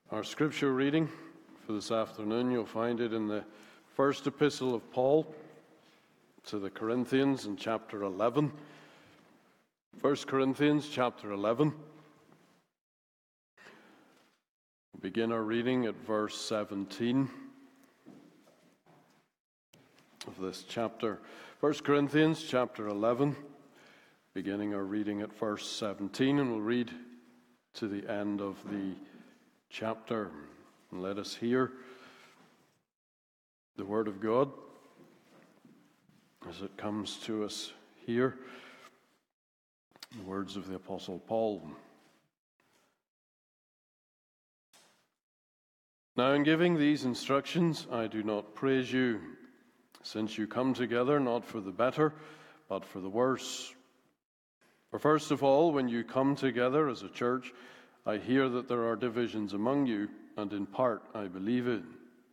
Our scripture reading for this afternoon, you'll find it in the first epistle of Paul to the Corinthians in chapter 11. 1 Corinthians chapter 11. We'll begin our reading at verse 17 of this chapter. 1 Corinthians chapter 11, beginning our reading at verse 17, and we'll read to the end of the chapter. And let us hear the word of God as it comes to us here. The words of the Apostle Paul. Now in giving these instructions, I do not praise you, since you come together not for the better, but for the worse. For first of all, when you come together as a church, I hear that there are divisions among you, and in part I believe it.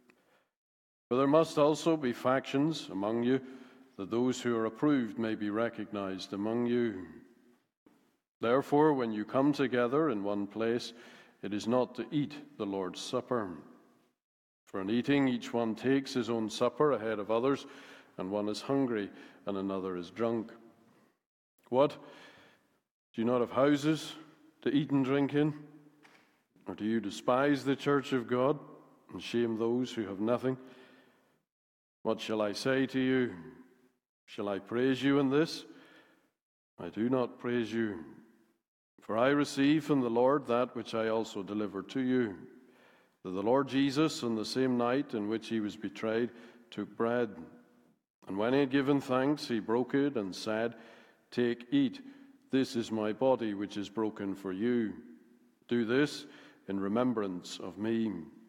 For there must also be factions among you, that those who are approved may be recognized among you. Therefore, when you come together in one place, it is not to eat the Lord's Supper. For in eating, each one takes his own supper ahead of others, and one is hungry, and another is drunk. What? Do you not have houses to eat and drink in? Or do you despise the church of God and shame those who have nothing? What shall I say to you? Shall I praise you in this? I do not praise you. For I received from the Lord that which I also delivered to you, that the Lord Jesus, on the same night in which he was betrayed, took bread. And when he had given thanks, he broke it and said, "Take, eat. This is my body, which is broken for you. Do this in remembrance of me."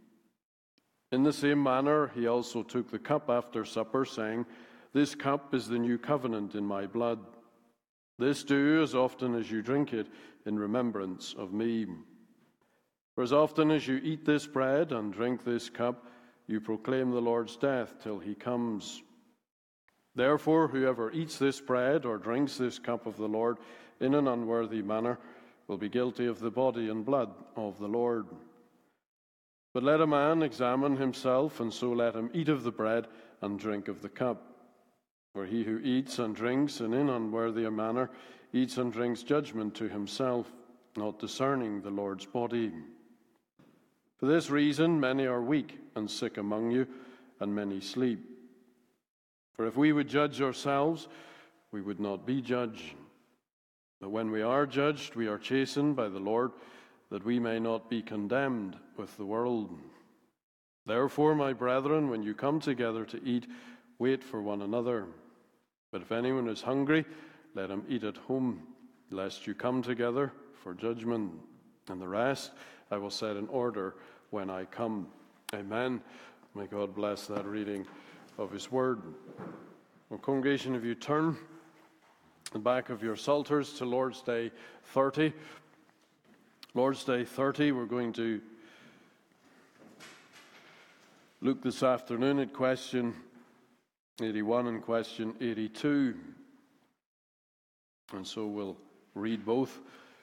In the same manner, he also took the cup after supper, saying, "This cup is the new covenant in my blood. This do as often as you drink it in remembrance of me. For as often as you eat this bread and drink this cup, you proclaim the Lord's death till he comes. Therefore, whoever eats this bread or drinks this cup of the Lord in an unworthy manner will be guilty of the body and blood of the Lord. But let a man examine himself, and so let him eat of the bread and drink of the cup. For he who eats and drinks in an unworthy manner eats and drinks judgment to himself, not discerning the Lord's body. For this reason many are weak and sick among you, and many sleep. For if we would judge ourselves, we would not be judged. But when we are judged, we are chastened by the Lord, that we may not be condemned with the world. Therefore, my brethren, when you come together to eat, wait for one another. But if anyone is hungry, let him eat at home, lest you come together for judgment. And the rest I will set in order when I come. Amen. May God bless that reading of his word. Well, congregation, if you turn the back of your psalters to Lord's Day 30. Lord's Day 30, we're going to look this afternoon at question 81 and question 82. And so we'll read both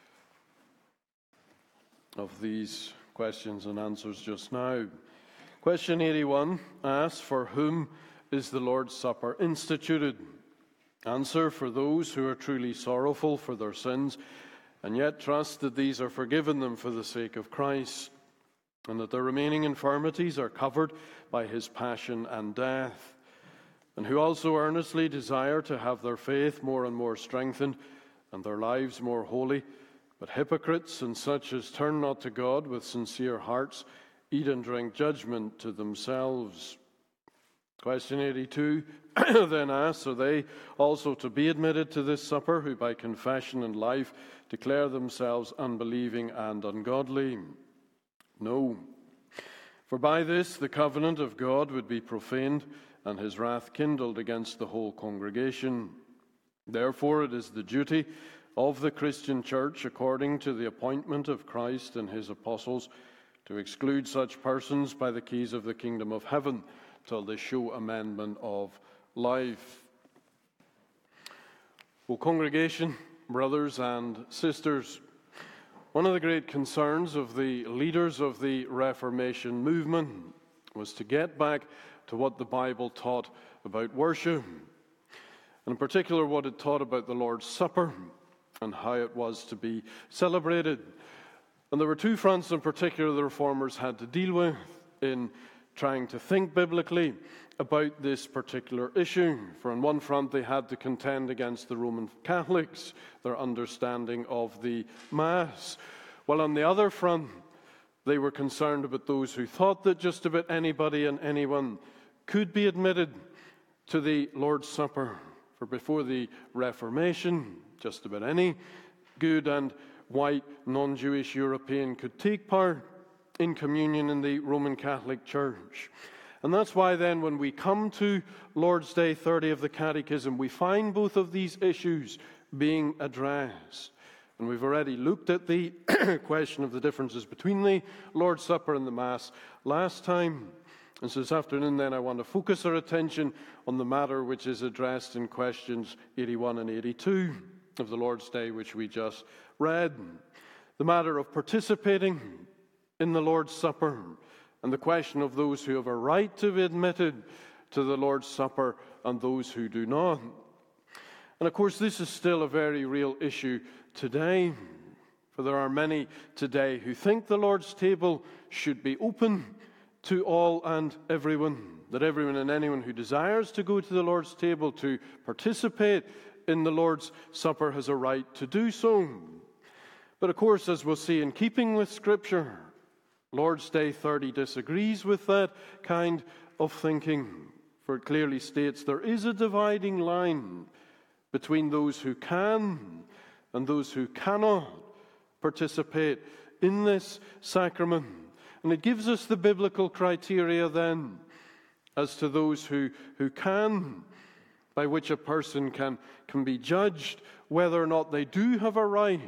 of these questions and answers just now. Question 81 asks, for whom is the Lord's Supper instituted? Answer, for those who are truly sorrowful for their sins and yet trust that these are forgiven them for the sake of Christ, and that their remaining infirmities are covered by his passion and death, and who also earnestly desire to have their faith more and more strengthened and their lives more holy, but hypocrites and such as turn not to God with sincere hearts eat and drink judgment to themselves. Question 82 then asks, are they also to be admitted to this supper who by confession and life declare themselves unbelieving and ungodly? No. For by this the covenant of God would be profaned and his wrath kindled against the whole congregation. Therefore it is the duty of the Christian church, according to the appointment of Christ and his apostles, to exclude such persons by the keys of the kingdom of heaven till they show amendment of life. O congregation, brothers and sisters, One of the great concerns of the leaders of the Reformation movement was to get back to what the Bible taught about worship, and in particular what it taught about the Lord's Supper and how it was to be celebrated. And there were two fronts in particular the Reformers had to deal with in trying to think biblically about this particular issue. For on one front they had to contend against the Roman Catholics, their understanding of the Mass, while on the other front they were concerned about those who thought that just about anybody and anyone could be admitted to the Lord's Supper. For before the Reformation, just about any good and white non-Jewish European could take part in communion in the Roman Catholic Church. And that's why then when we come to Lord's Day 30 of the Catechism, we find both of these issues being addressed. And we've already looked at the question of the differences between the Lord's Supper and the Mass last time. And so this afternoon then I want to focus our attention on the matter which is addressed in questions 81 and 82 of the Lord's Day, which we just read. The matter of participating in the Lord's Supper, and the question of those who have a right to be admitted to the Lord's Supper and those who do not. And of course, this is still a very real issue today, for there are many today who think the Lord's table should be open to all and everyone, that everyone and anyone who desires to go to the Lord's table to participate in the Lord's Supper has a right to do so. But of course, as we'll see, in keeping with Scripture, Lord's Day 30 disagrees with that kind of thinking, for it clearly states there is a dividing line between those who can and those who cannot participate in this sacrament. And it gives us the biblical criteria then as to those who can, by which a person can be judged whether or not they do have a right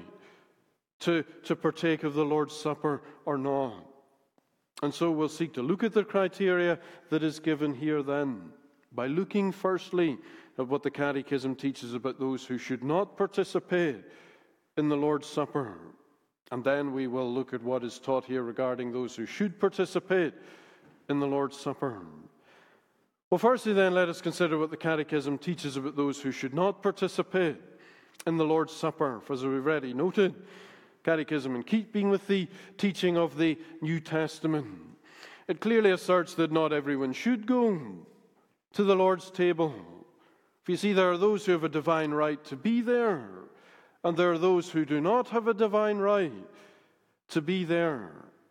to partake of the Lord's Supper or not. And so we'll seek to look at the criteria that is given here then, by looking firstly at what the Catechism teaches about those who should not participate in the Lord's Supper. And then we will look at what is taught here regarding those who should participate in the Lord's Supper. Well, firstly then, let us consider what the Catechism teaches about those who should not participate in the Lord's Supper. For as we've already noted, Catechism, in keeping with the teaching of the New Testament, it clearly asserts that not everyone should go to the Lord's table. For you see, there are those who have a divine right to be there, and there are those who do not have a divine right to be there.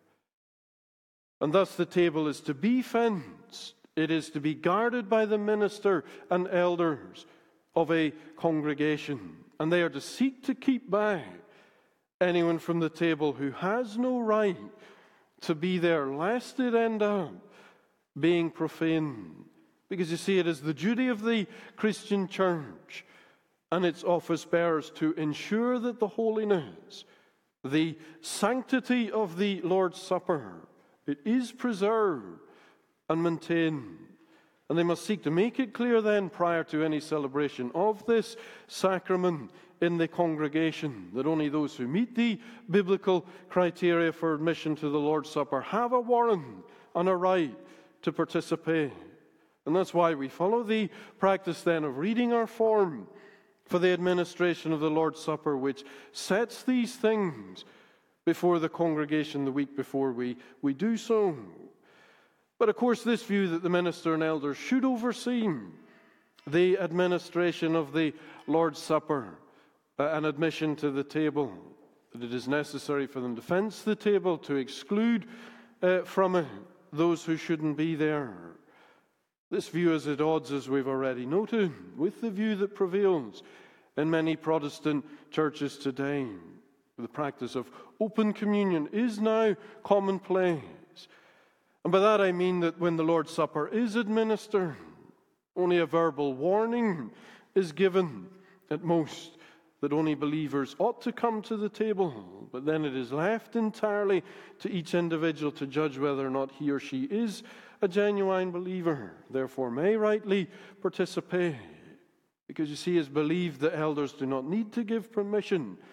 And thus the table is to be fenced. It is to be guarded by the minister and elders of a congregation, and they are to seek to keep back anyone from the table who has no right to be there, lest it end up being profane. Because you see, it is the duty of the Christian church and its office bearers to ensure that the holiness, the sanctity of the Lord's Supper, it is preserved and maintained. And they must seek to make it clear then, prior to any celebration of this sacrament in the congregation, that only those who meet the biblical criteria for admission to the Lord's Supper have a warrant and a right to participate. And that's why we follow the practice then of reading our form for the administration of the Lord's Supper, which sets these things before the congregation the week before we do so. But of course, this view that the minister and elders should oversee the administration of the Lord's Supper and admission to the table, that it is necessary for them to fence the table, to exclude from it those who shouldn't be there. This view is at odds, as we've already noted, with the view that prevails in many Protestant churches today. The practice of open communion is now commonplace. And by that I mean that when the Lord's Supper is administered, only a verbal warning is given at most, that only believers ought to come to the table. But then it is left entirely to each individual to judge whether or not he or she is a genuine believer, therefore may rightly participate. Because you see, it's believed that elders do not need to give permission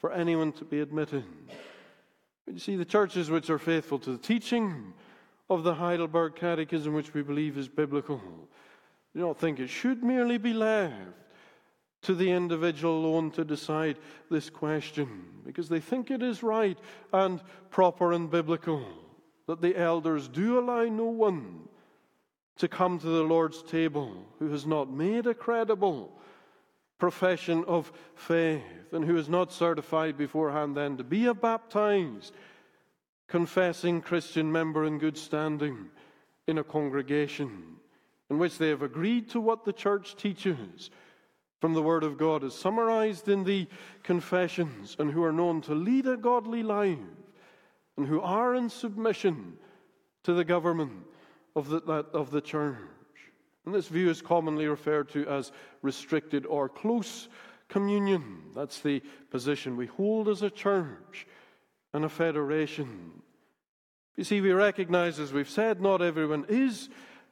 for anyone to be admitted. But you see, the churches which are faithful to the teaching of the Heidelberg Catechism, which we believe is biblical, do not think it should merely be left to the individual alone to decide this question, because they think it is right and proper and biblical that the elders do allow no one to come to the Lord's table who has not made a credible profession of faith and who is not certified beforehand then to be a baptized, confessing Christian member in good standing in a congregation in which they have agreed to what the church teaches from the Word of God as summarized in the confessions, and who are known to lead a godly life and who are in submission to the government of the church. And this view is commonly referred to as restricted or close communion. That's the position we hold as a church and a federation. You see, we recognize, as we've said, not everyone is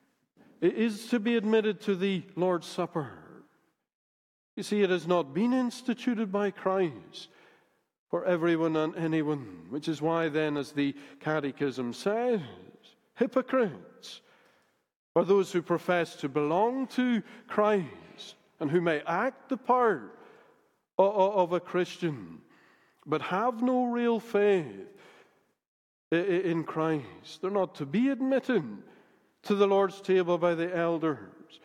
to be admitted to the Lord's Supper. You see, it has not been instituted by Christ for everyone and anyone, which is why then, as the Catechism says, hypocrites are those who profess to belong to Christ and who may act the part of a Christian, but have no real faith in Christ. They're not to be admitted to the Lord's table by the elders,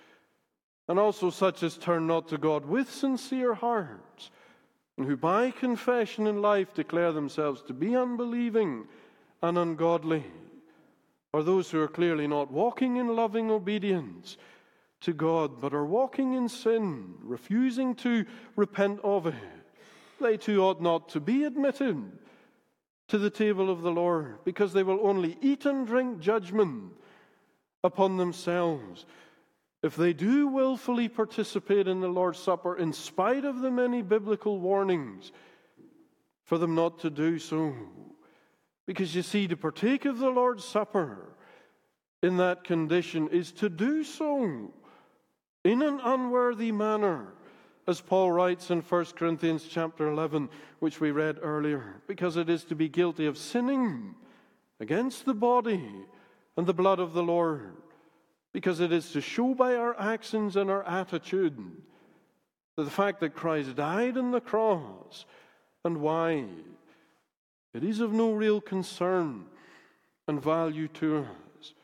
and also such as turn not to God with sincere hearts, and who by confession in life declare themselves to be unbelieving and ungodly, are those who are clearly not walking in loving obedience to God, but are walking in sin, refusing to repent of it. They too ought not to be admitted to the table of the Lord, because they will only eat and drink judgment upon themselves if they do willfully participate in the Lord's Supper, in spite of the many biblical warnings for them not to do so. Because you see, to partake of the Lord's Supper in that condition is to do so in an unworthy manner, as Paul writes in 1 Corinthians chapter 11, which we read earlier, because it is to be guilty of sinning against the body and the blood of the Lord, because it is to show by our actions and our attitude that the fact that Christ died on the cross and why it is of no real concern and value to us.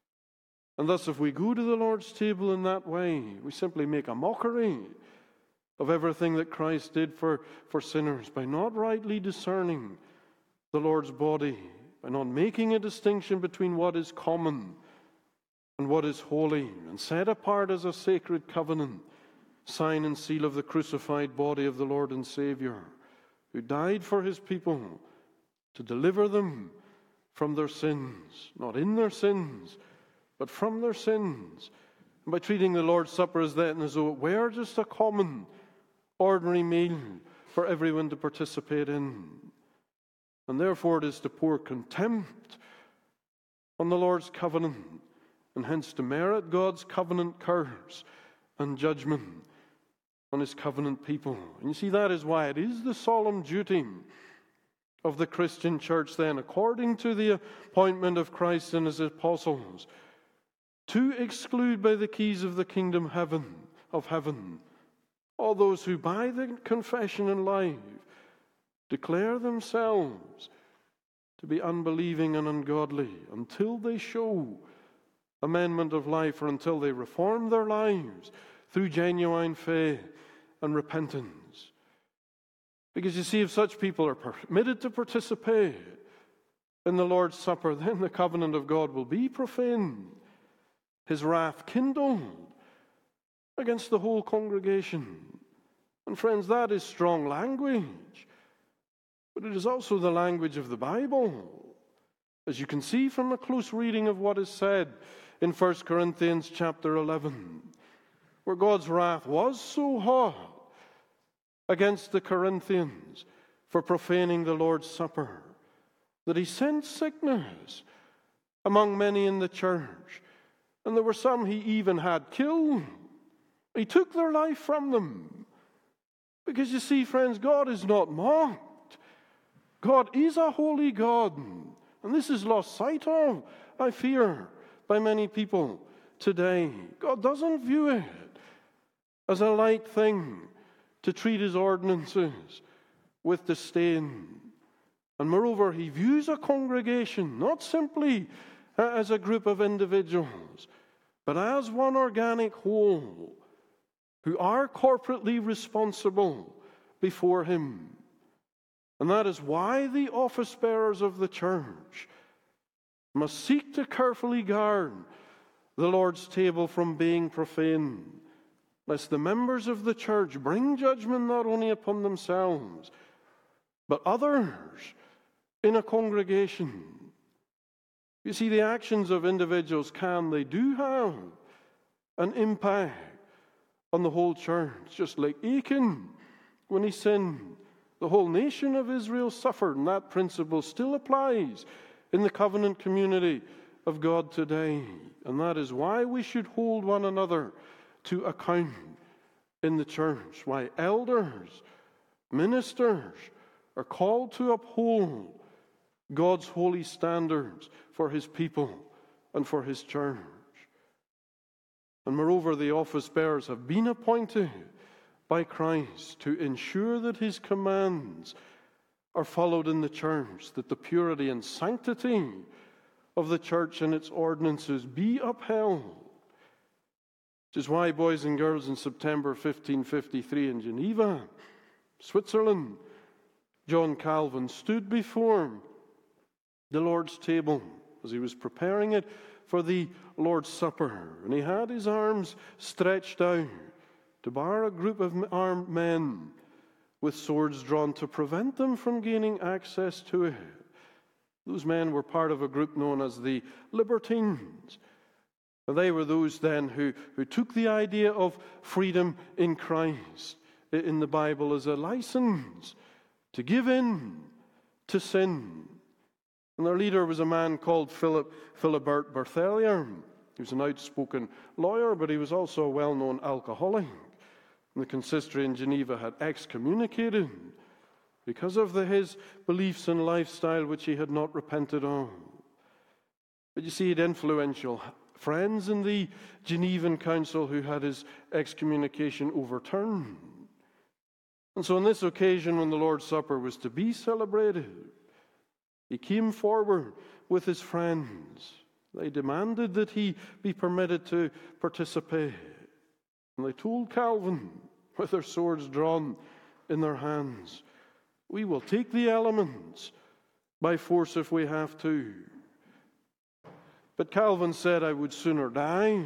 And thus, if we go to the Lord's table in that way, we simply make a mockery of everything that Christ did for sinners by not rightly discerning the Lord's body, by not making a distinction between what is common and what is holy and set apart as a sacred covenant, sign and seal of the crucified body of the Lord and Savior, who died for his people to deliver them from their sins, not in their sins, but from their sins. And by treating the Lord's Supper as though it were just a common, ordinary meal for everyone to participate in. And therefore it is to pour contempt on the Lord's covenant, and hence to merit God's covenant curse and judgment on his covenant people. And you see, that is why it is the solemn duty of the Christian church then, according to the appointment of Christ and his apostles, to exclude by the keys of the kingdom of heaven all those who by the confession in life declare themselves to be unbelieving and ungodly, until they show amendment of life, or until they reform their lives through genuine faith and repentance. Because you see, if such people are permitted to participate in the Lord's Supper, then the covenant of God will be profaned, his wrath kindled against the whole congregation. And friends, that is strong language, but it is also the language of the Bible, as you can see from a close reading of what is said in 1 Corinthians chapter 11, where God's wrath was so hot against the Corinthians for profaning the Lord's Supper that he sent sickness among many in the church, and there were some he even had killed. He took their life from them. Because you see, friends, God is not mocked. God is a holy God, and this is lost sight of, I fear, by many people today. God doesn't view it as a light thing to treat his ordinances with disdain. And moreover, he views a congregation not simply as a group of individuals, but as one organic whole who are corporately responsible before him. And that is why the office bearers of the church must seek to carefully guard the Lord's table from being profaned, lest the members of the church bring judgment not only upon themselves, but others in a congregation. You see, the actions of individuals they do have an impact on the whole church. Just like Achan, when he sinned, the whole nation of Israel suffered, and that principle still applies in the covenant community of God today. And that is why we should hold one another to account in the church, why elders, ministers are called to uphold God's holy standards for his people and for his church. And moreover, the office bearers have been appointed by Christ to ensure that his commands are followed in the church, that the purity and sanctity of the church and its ordinances be upheld. Which is why, boys and girls, in September 1553 in Geneva, Switzerland, John Calvin stood before the Lord's table as he was preparing it for the Lord's Supper. And he had his arms stretched out to bar a group of armed men with swords drawn to prevent them from gaining access to it. Those men were part of a group known as the Libertines. And they were those then who took the idea of freedom in Christ in the Bible as a license to give in to sin. And their leader was a man called Philibert Berthelier. He was an outspoken lawyer, but he was also a well-known alcoholic. And the consistory in Geneva had excommunicated because of his beliefs and lifestyle which he had not repented of. But you see, he had influential friends in the Genevan Council who had his excommunication overturned. And so on this occasion, when the Lord's Supper was to be celebrated, he came forward with his friends. They demanded that he be permitted to participate. And they told Calvin, with their swords drawn in their hands, "We will take the elements by force if we have to." But Calvin said, "I would sooner die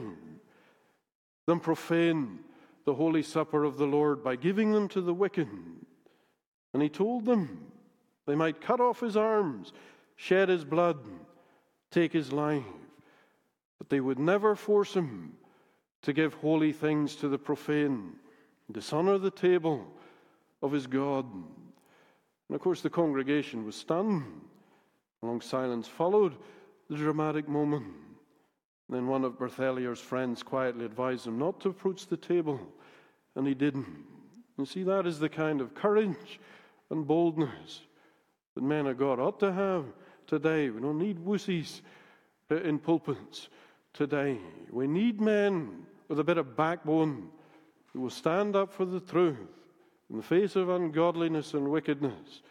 than profane the Holy Supper of the Lord by giving them to the wicked." And he told them they might cut off his arms, shed his blood, take his life, but they would never force him to give holy things to the profane, dishonor the table of his God. And of course the congregation was stunned. A long silence followed the dramatic moment. And then one of Berthelier's friends quietly advised him not to approach the table, and he didn't. You see, that is the kind of courage and boldness that men of God ought to have today. We don't need wussies in pulpits today. We need men with a bit of backbone who will stand up for the truth in the face of ungodliness and wickedness.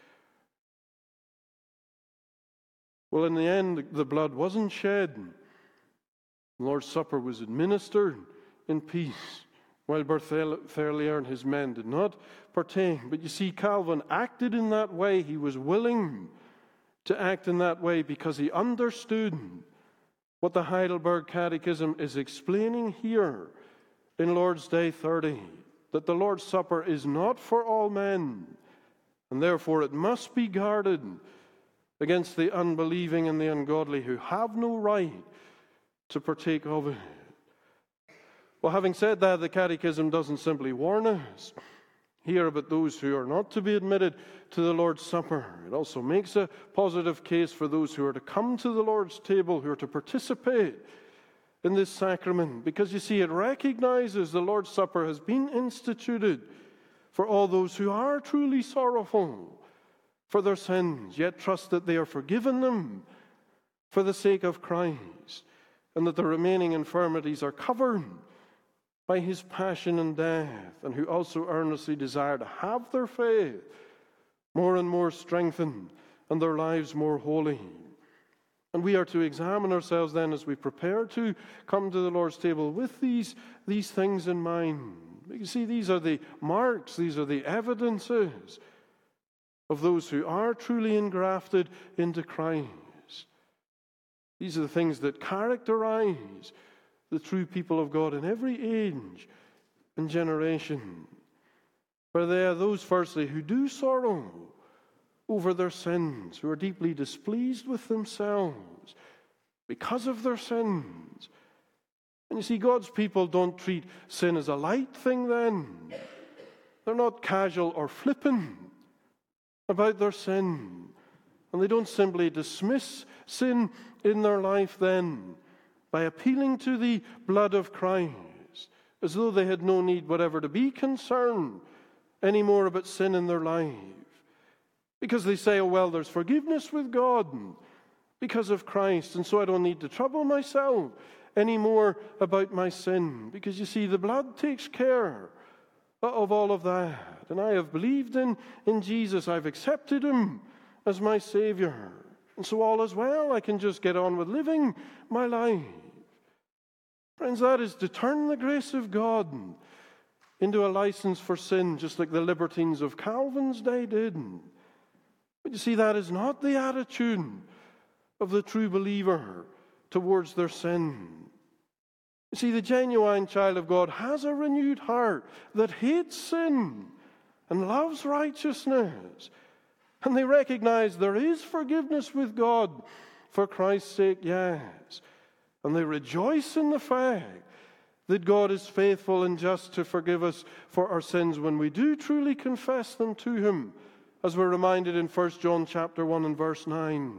Well, in the end, the blood wasn't shed. The Lord's Supper was administered in peace, while Berthelier and his men did not partake. But you see, Calvin acted in that way. He was willing to act in that way because he understood what the Heidelberg Catechism is explaining here in Lord's Day 30, that the Lord's Supper is not for all men, and therefore it must be guarded against the unbelieving and the ungodly who have no right to partake of it. Well, having said that, the Catechism doesn't simply warn us here about those who are not to be admitted to the Lord's Supper. It also makes a positive case for those who are to come to the Lord's table, who are to participate in this sacrament. Because you see, it recognizes the Lord's Supper has been instituted for all those who are truly sorrowful for their sins, yet trust that they are forgiven them for the sake of Christ, and that the remaining infirmities are covered by his passion and death, and who also earnestly desire to have their faith more and more strengthened and their lives more holy. And we are to examine ourselves then as we prepare to come to the Lord's table with these things in mind. You see, these are the marks, these are the evidences of those who are truly engrafted into Christ. These are the things that characterize the true people of God in every age and generation. For they are those, firstly, who do sorrow over their sins, who are deeply displeased with themselves because of their sins. And you see, God's people don't treat sin as a light thing then. They're not casual or flippant about their sin. And they don't simply dismiss sin in their life then by appealing to the blood of Christ, as though they had no need whatever to be concerned anymore about sin in their life. Because they say, oh, well, there's forgiveness with God because of Christ, and so I don't need to trouble myself anymore about my sin. Because you see, the blood takes care of all of that. And I have believed in Jesus. I've accepted him as my Savior. And so all is well. I can just get on with living my life. Friends, that is to turn the grace of God into a license for sin, just like the libertines of Calvin's day did. But you see, that is not the attitude of the true believer towards their sin. You see, the genuine child of God has a renewed heart that hates sin and loves righteousness. And they recognize there is forgiveness with God for Christ's sake, yes. And they rejoice in the fact that God is faithful and just to forgive us for our sins when we do truly confess them to him, as we're reminded in 1 John chapter 1 and verse 9.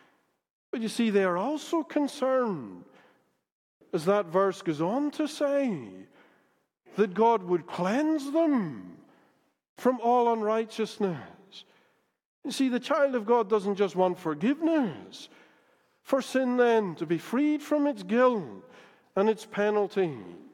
But you see, they are also concerned, as that verse goes on to say, that God would cleanse them from all unrighteousness. You see, the child of God doesn't just want forgiveness for sin then, to be freed from its guilt and its penalty.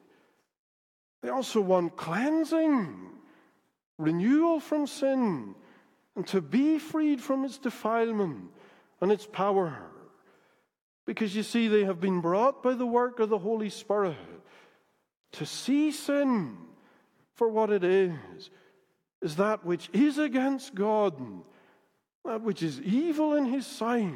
They also want cleansing, renewal from sin, and to be freed from its defilement and its power. Because you see, they have been brought by the work of the Holy Spirit to see sin for what it is that which is against God, that which is evil in his sight,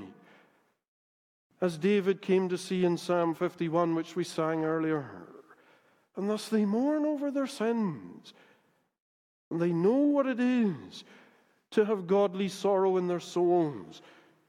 as David came to see in Psalm 51, which we sang earlier. And thus they mourn over their sins, and they know what it is to have godly sorrow in their souls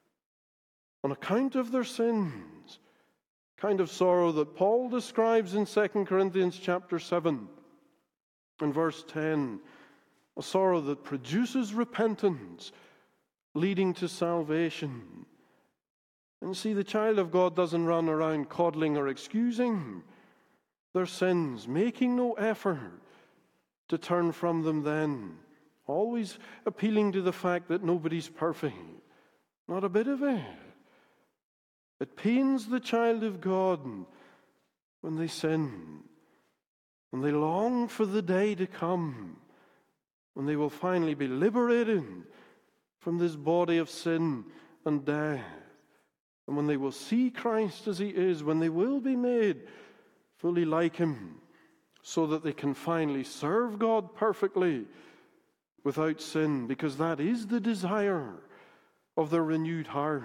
on account of their sins, kind of sorrow that Paul describes in 2 Corinthians chapter 7 and verse 10, a sorrow that produces repentance leading to salvation. And see, the child of God doesn't run around coddling or excusing their sins, making no effort to turn from them then, always appealing to the fact that nobody's perfect. Not a bit of it. It pains the child of God when they sin, and they long for the day to come when they will finally be liberated from this body of sin and death, and when they will see Christ as he is, when they will be made fully like him, so that they can finally serve God perfectly without sin, because that is the desire of their renewed heart.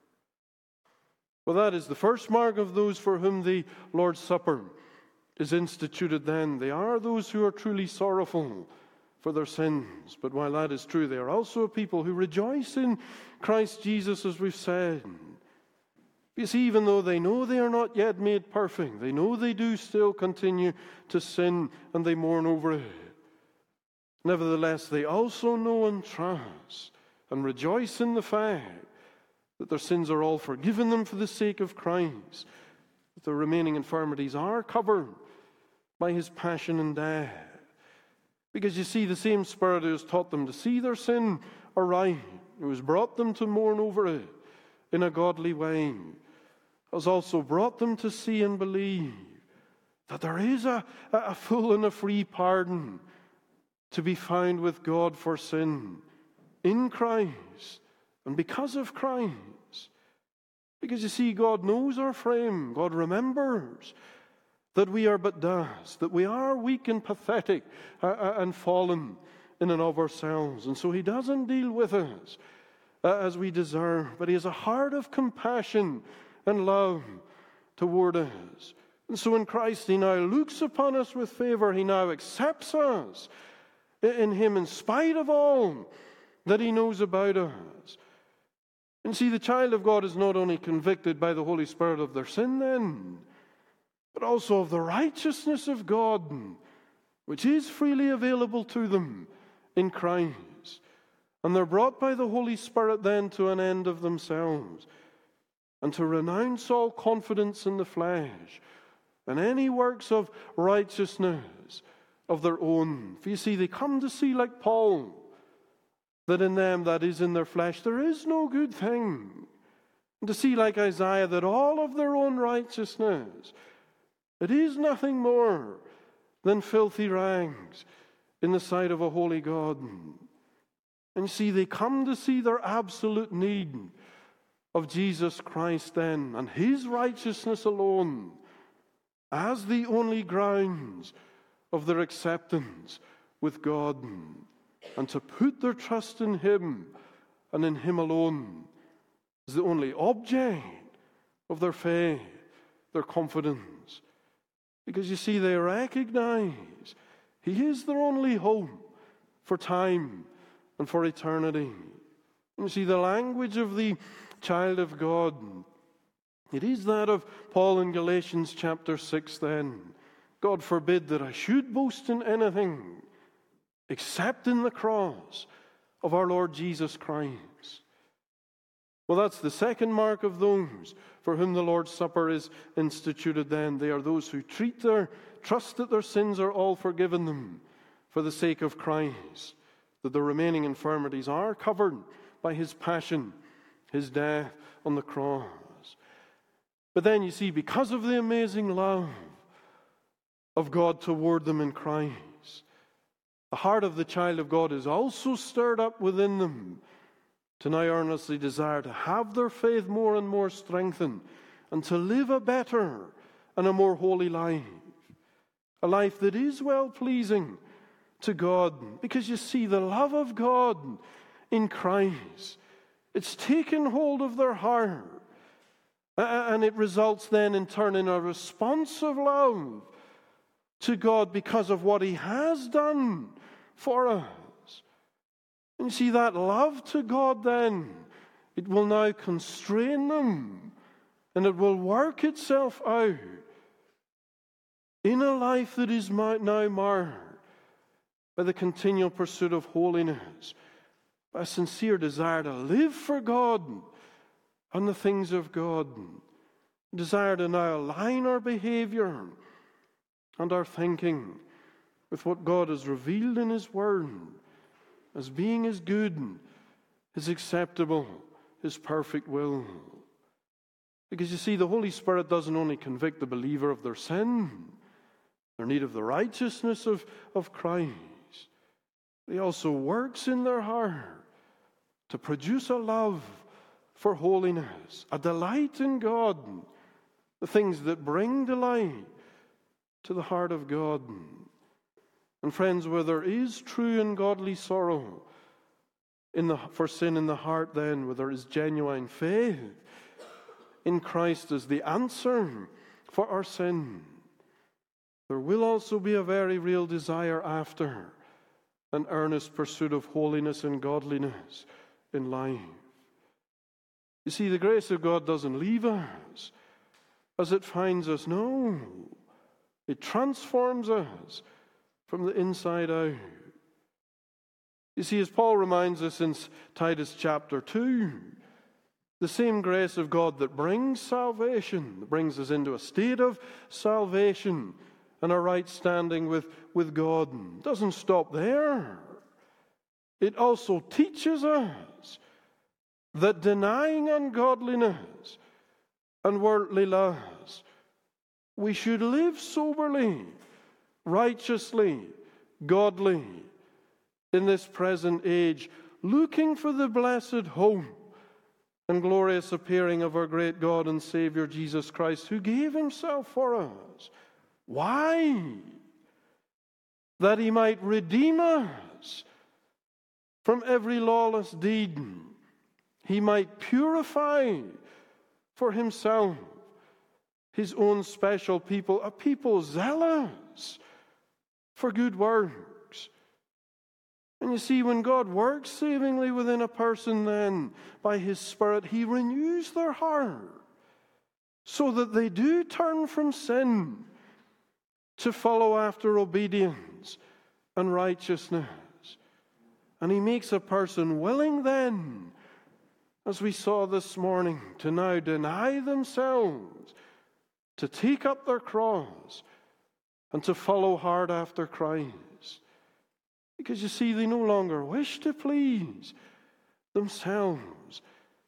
Well, that is the first mark of those for whom the Lord's Supper is instituted then. They are those who are truly sorrowful for their sins. But while that is true, they are also a people who rejoice in Christ Jesus, as we've said. You see, even though they know they are not yet made perfect, they know they do still continue to sin, and they mourn over it. Nevertheless, they also know and trust and rejoice in the fact that their sins are all forgiven them for the sake of Christ, that their remaining infirmities are covered by his passion and death. Because you see, the same Spirit who has taught them to see their sin aright who has brought them to mourn over it in a godly way, has also brought them to see and believe that there is a full and a free pardon to be found with God for sin in Christ and because of Christ. Because you see, God knows our frame. God remembers that we are but dust, that we are weak and pathetic and fallen in and of ourselves. And so he doesn't deal with us as we deserve, but he has a heart of compassion and love toward us. And so in Christ he now looks upon us with favor. He now accepts us in him in spite of all that he knows about us. And see, the child of God is not only convicted by the Holy Spirit of their sin then, but also of the righteousness of God, which is freely available to them in Christ. And they're brought by the Holy Spirit then to an end of themselves, and to renounce all confidence in the flesh and any works of righteousness of their own. For you see, they come to see, like Paul, that in them, that is in their flesh, there is no good thing. And to see, like Isaiah, that all of their own righteousness, it is nothing more than filthy rags in the sight of a holy God. And you see, they come to see their absolute need of Jesus Christ then, and his righteousness alone, as the only grounds of their acceptance with God, and to put their trust in him and in him alone as the only object of their faith, their confidence. Because you see, they recognize he is their only hope for time and for eternity. And you see, the language of the child of God, it is that of Paul in Galatians chapter 6 then. God forbid that I should boast in anything except in the cross of our Lord Jesus Christ. Well, that's the second mark of those for whom the Lord's Supper is instituted then. They are those who trust that their sins are all forgiven them for the sake of Christ, that the remaining infirmities are covered by his passion, his death on the cross. But then you see, because of the amazing love of God toward them in Christ, the heart of the child of God is also stirred up within them to now earnestly desire to have their faith more and more strengthened and to live a better and a more holy life. A life that is well-pleasing to God. Because you see, the love of God in Christ, it's taken hold of their heart. And it results then in turn in a responsive love to God because of what he has done for us. And you see, that love to God then, it will now constrain them, and it will work itself out in a life that is now marred by the continual pursuit of holiness, by a sincere desire to live for God and the things of God, desire to now align our behavior and our thinking with what God has revealed in his word as being his good, his acceptable, his perfect will. Because you see, the Holy Spirit doesn't only convict the believer of their sin, their need of the righteousness of Christ, he also works in their heart to produce a love for holiness, a delight in God, the things that bring delight to the heart of God. And friends, where there is true and godly sorrow for sin in the heart, then where there is genuine faith in Christ as the answer for our sin, there will also be a very real desire after an earnest pursuit of holiness and godliness in life. You see, the grace of God doesn't leave us as it finds us. No, it transforms us from the inside out. You see, as Paul reminds us in Titus chapter 2, the same grace of God that brings salvation, that brings us into a state of salvation and a right standing with God, doesn't stop there. It also teaches us that denying ungodliness and worldly lusts, we should live soberly, righteously, godly in this present age, looking for the blessed hope and glorious appearing of our great God and Savior Jesus Christ, who gave himself for us. Why? That he might redeem us from every lawless deed. He might purify for himself his own special people, a people zealous for good works. And you see, when God works savingly within a person, then by his Spirit, he renews their heart so that they do turn from sin to follow after obedience and righteousness. And he makes a person willing then, as we saw this morning, to now deny themselves, to take up their cross, and to follow hard after Christ. Because you see, they no longer wish to please themselves,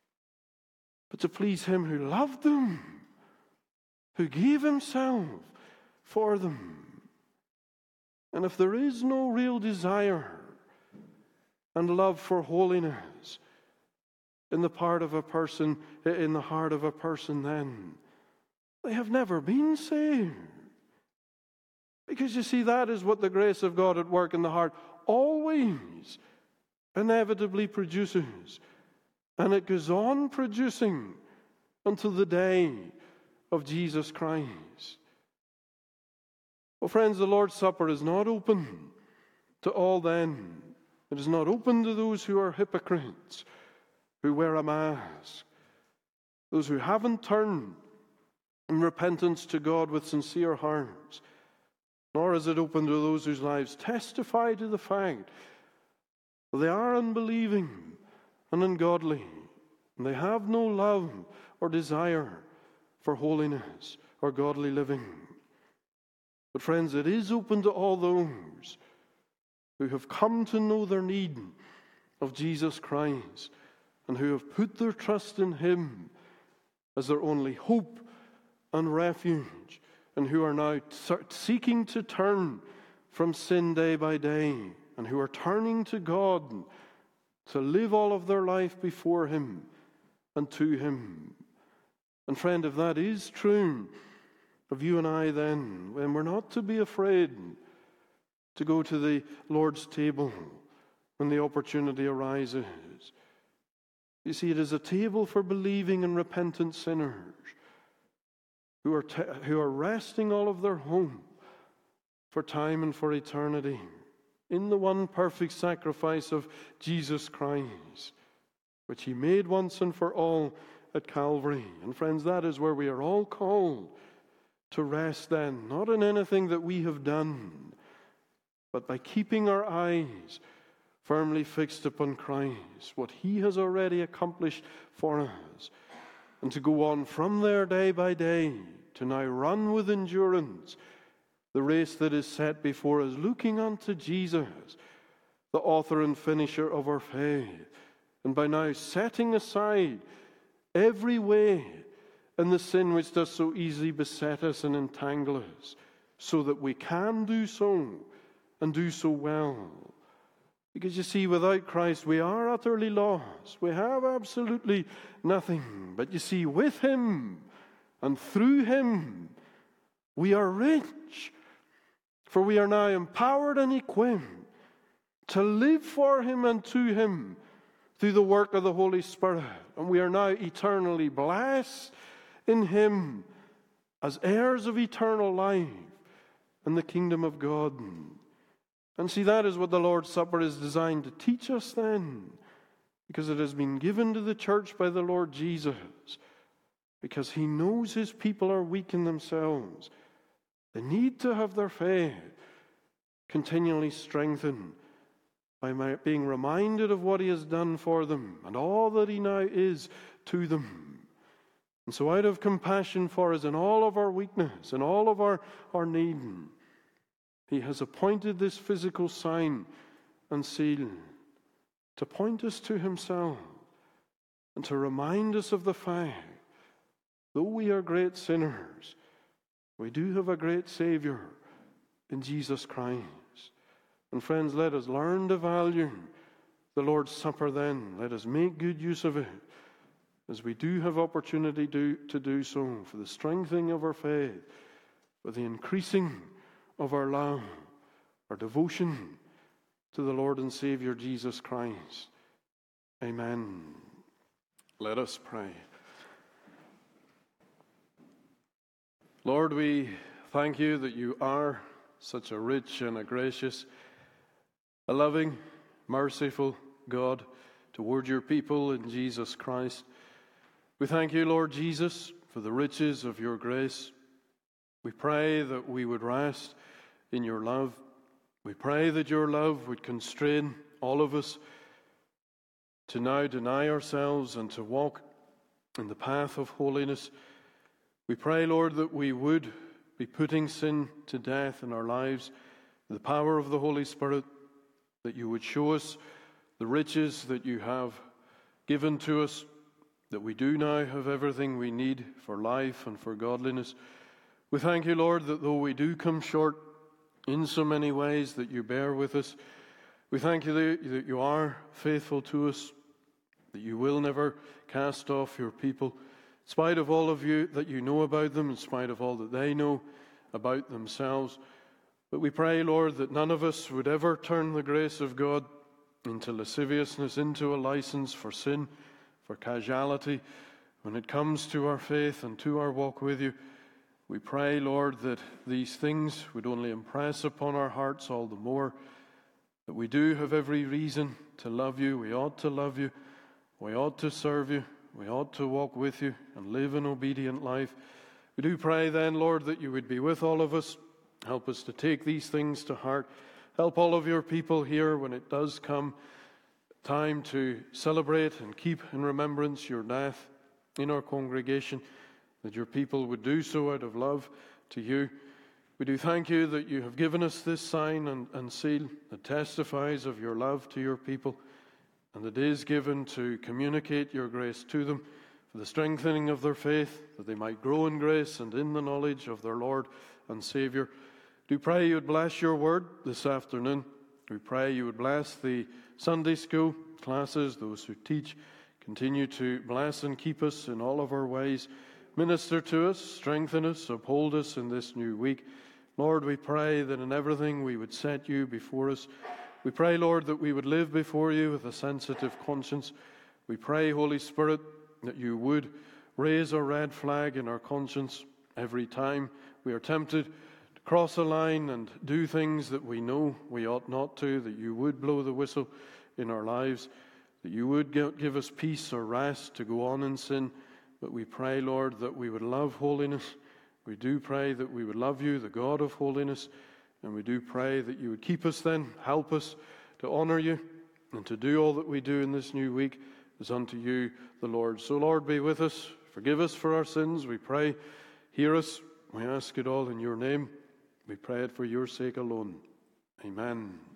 but to please him who loved them, who gave himself for them. And if there is no real desire and love for holiness in the part of a person, in the heart of a person, then they have never been saved. Because you see, that is what the grace of God at work in the heart always inevitably produces. And it goes on producing until the day of Jesus Christ. Well, friends, the Lord's Supper is not open to all then. It is not open to those who are hypocrites, who wear a mask, those who haven't turned in repentance to God with sincere hearts. Nor is it open to those whose lives testify to the fact that they are unbelieving and ungodly, and they have no love or desire for holiness or godly living. But friends, it is open to all those who have come to know their need of Jesus Christ and who have put their trust in him as their only hope and refuge, and who are now seeking to turn from sin day by day, and who are turning to God to live all of their life before him and to him. And friend, if that is true of you and I, then we're not to be afraid to go to the Lord's table when the opportunity arises. You see, it is a table for believing and repentant sinners who are resting all of their hope for time and for eternity in the one perfect sacrifice of Jesus Christ, which he made once and for all at Calvary. And friends, that is where we are all called to rest then, not in anything that we have done, but by keeping our eyes firmly fixed upon Christ, what he has already accomplished for us, and to go on from there day by day to now run with endurance the race that is set before us, looking unto Jesus, the author and finisher of our faith, and by now setting aside every way and the sin which does so easily beset us and entangle us, so that we can do so and do so well. Because you see, without Christ we are utterly lost. We have absolutely nothing. But you see, with him and through him we are rich. For we are now empowered and equipped to live for him and to him through the work of the Holy Spirit. And we are now eternally blessed in him as heirs of eternal life and the kingdom of God. And see, that is what the Lord's Supper is designed to teach us then, because it has been given to the church by the Lord Jesus, because he knows his people are weak in themselves. They need to have their faith continually strengthened by being reminded of what he has done for them and all that he now is to them. And so out of compassion for us in all of our weakness and all of our need, he has appointed this physical sign and seal to point us to himself, and to remind us of the fact, though we are great sinners, we do have a great Savior in Jesus Christ. And friends, let us learn to value the Lord's Supper then. Let us make good use of it as we do have opportunity to do so, for the strengthening of our faith, for the increasing of our love, our devotion to the Lord and Savior Jesus Christ. Amen. Let us pray. Lord, we thank you that you are such a rich and a gracious, a loving, merciful God toward your people in Jesus Christ. We thank you, Lord Jesus, for the riches of your grace. We pray that we would rest in your love. We pray that your love would constrain all of us to now deny ourselves and to walk in the path of holiness. We pray, Lord, that we would be putting sin to death in our lives, the power of the Holy Spirit, that you would show us the riches that you have given to us, that we do now have everything we need for life and for godliness. We thank you, Lord, that though we do come short in so many ways, that you bear with us. We thank you that you are faithful to us, that you will never cast off your people, in spite of all of you that you know about them, in spite of all that they know about themselves. But we pray, Lord, that none of us would ever turn the grace of God into lasciviousness, into a license for sin, for casualty, when it comes to our faith and to our walk with you. We pray, Lord, that these things would only impress upon our hearts all the more, that we do have every reason to love you. We ought to love you. We ought to serve you. We ought to walk with you and live an obedient life. We do pray then, Lord, that you would be with all of us. Help us to take these things to heart. Help all of your people here when it does come time to celebrate and keep in remembrance your death in our congregation, that your people would do so out of love to you. We do thank you that you have given us this sign and seal that testifies of your love to your people, and that is given to communicate your grace to them for the strengthening of their faith, that they might grow in grace and in the knowledge of their Lord and Savior. Do pray you would bless your word this afternoon. We pray you would bless the Sunday school classes, those who teach. Continue to bless and keep us in all of our ways. Minister to us, strengthen us, uphold us in this new week. Lord, we pray that in everything we would set you before us. We pray, Lord, that we would live before you with a sensitive conscience. We pray, Holy Spirit, that you would raise a red flag in our conscience every time we are tempted to cross a line and do things that we know we ought not to, that you would blow the whistle in our lives, that you would give us peace or rest to go on in sin. But we pray, Lord, that we would love holiness. We do pray that we would love you, the God of holiness. And we do pray that you would keep us then, help us to honor you and to do all that we do in this new week is unto you, the Lord. So, Lord, be with us. Forgive us for our sins, we pray. Hear us. We ask it all in your name. We pray it for your sake alone. Amen.